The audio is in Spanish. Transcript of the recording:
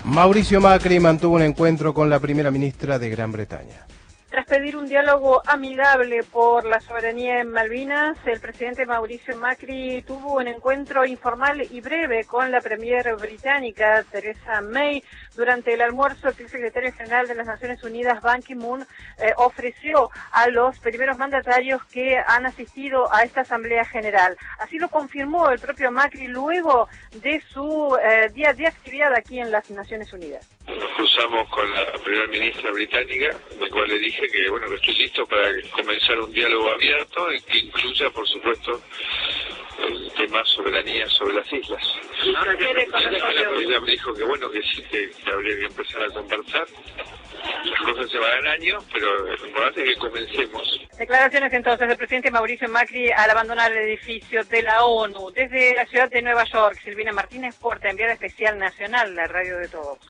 Mauricio Macri mantuvo un encuentro con la primera ministra de Gran Bretaña. Tras pedir un diálogo amigable por la soberanía en Malvinas, el presidente Mauricio Macri tuvo un encuentro informal y breve con la premier británica Theresa May. Durante el almuerzo que el secretario general de las Naciones Unidas, Ban Ki-moon, ofreció a los primeros mandatarios que han asistido a esta Asamblea General. Así lo confirmó el propio Macri luego de su día de actividad aquí en las Naciones Unidas. Nos cruzamos con la primera ministra británica, la cual le dije que estoy listo para comenzar un diálogo abierto y que incluya, por supuesto, el tema soberanía sobre las islas. Ella me dijo que sí, que habría que empezar a conversar. Las cosas llevarán años, pero lo importante es que comencemos. Declaraciones entonces del presidente Mauricio Macri al abandonar el edificio de la ONU. Desde la ciudad de Nueva York, Silvina Martínez, Porta Enviada Especial Nacional, la radio de todos.